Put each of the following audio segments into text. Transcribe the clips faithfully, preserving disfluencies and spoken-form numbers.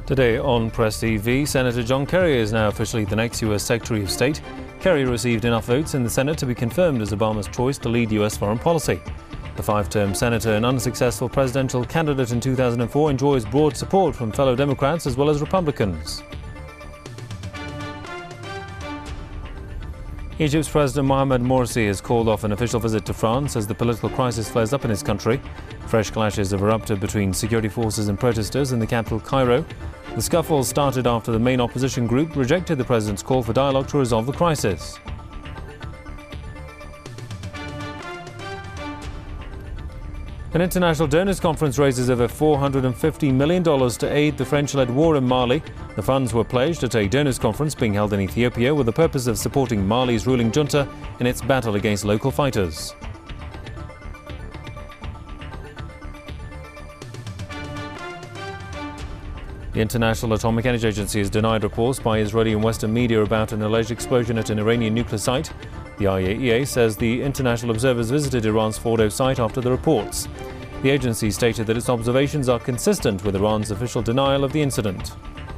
Today on Press T V, Senator John Kerry is now officially the next U S Secretary of State. Kerry received enough votes in the Senate to be confirmed as Obama's choice to lead U S foreign policy. The five-term senator and unsuccessful presidential candidate in two thousand four enjoys broad support from fellow Democrats as well as Republicans. Egypt's President Mohamed Morsi has called off an official visit to France as the political crisis flares up in his country. Fresh clashes have erupted between security forces and protesters in the capital, Cairo. The scuffle started after the main opposition group rejected the president's call for dialogue to resolve the crisis. An international donors conference raises over four hundred fifty million dollars to aid the French-led war in Mali. The funds were pledged at a donors conference being held in Ethiopia with the purpose of supporting Mali's ruling junta in its battle against local fighters. The International Atomic Energy Agency has denied reports by Israeli and Western media about an alleged explosion at an Iranian nuclear site. The I A E A says the international observers visited Iran's Fordo site after the reports. The agency stated that its observations are consistent with Iran's official denial of the incident.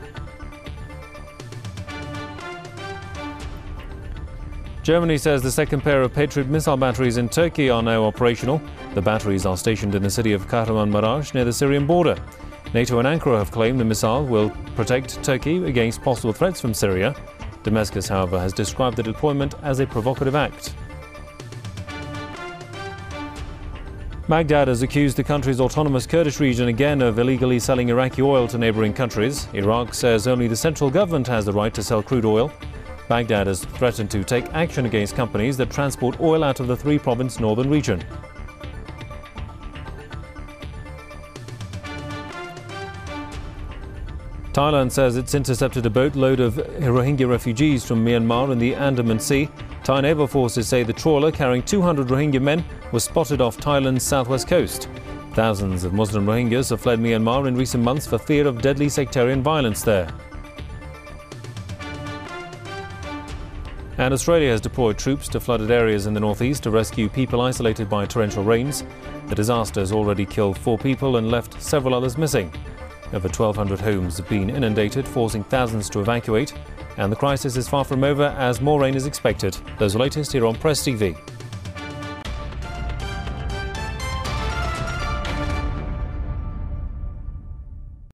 Germany says the second pair of Patriot missile batteries in Turkey are now operational. The batteries are stationed in the city of Kahramanmaraş near the Syrian border. NATO and Ankara have claimed the missile will protect Turkey against possible threats from Syria. Damascus, however, has described the deployment as a provocative act. Baghdad has accused the country's autonomous Kurdish region again of illegally selling Iraqi oil to neighbouring countries. Iraq says only the central government has the right to sell crude oil. Baghdad has threatened to take action against companies that transport oil out of the three-province northern region. Thailand says it's intercepted a boatload of Rohingya refugees from Myanmar in the Andaman Sea. Thai naval forces say the trawler carrying two hundred Rohingya men was spotted off Thailand's southwest coast. Thousands of Muslim Rohingyas have fled Myanmar in recent months for fear of deadly sectarian violence there. And Australia has deployed troops to flooded areas in the northeast to rescue people isolated by torrential rains. The disaster has already killed four people and left several others missing. Over twelve hundred homes have been inundated, forcing thousands to evacuate. And the crisis is far from over as more rain is expected. Those are latest here on Press T V.